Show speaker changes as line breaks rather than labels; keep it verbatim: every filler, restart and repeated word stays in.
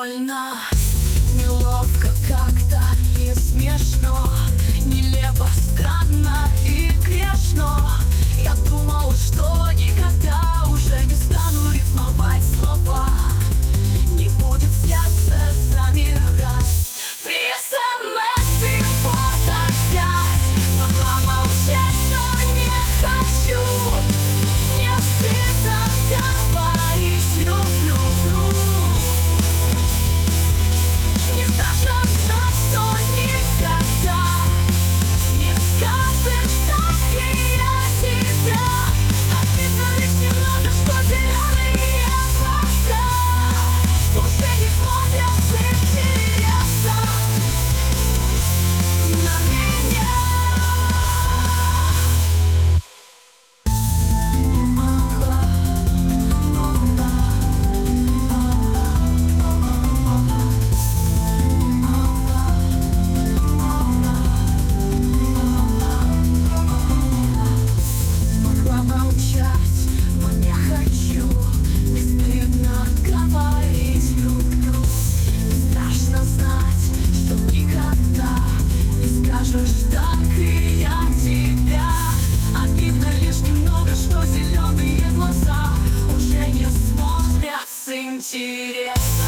больно, неловко как-то и смешно, нелепо, странно и грешно. Я думал, что никогда уже не стану рифмовать слова, не будет сердце замирать. При СМС и фото взять, могла молчать, но не хочу. Не стыдно говорить люблю. Не страшно знать, что никогда не скажешь так, и я тебя. Обидно лишь немного, что зеленые глаза уже не смотрят с интересом на меня. Могла молчать, но не хочу. Не стыдно говорить люблю. Не страшно знать, что никогда не скажешь так, и я тебя. Обидно лишь немного, что зеленые глаза уже не смотрят с интересом.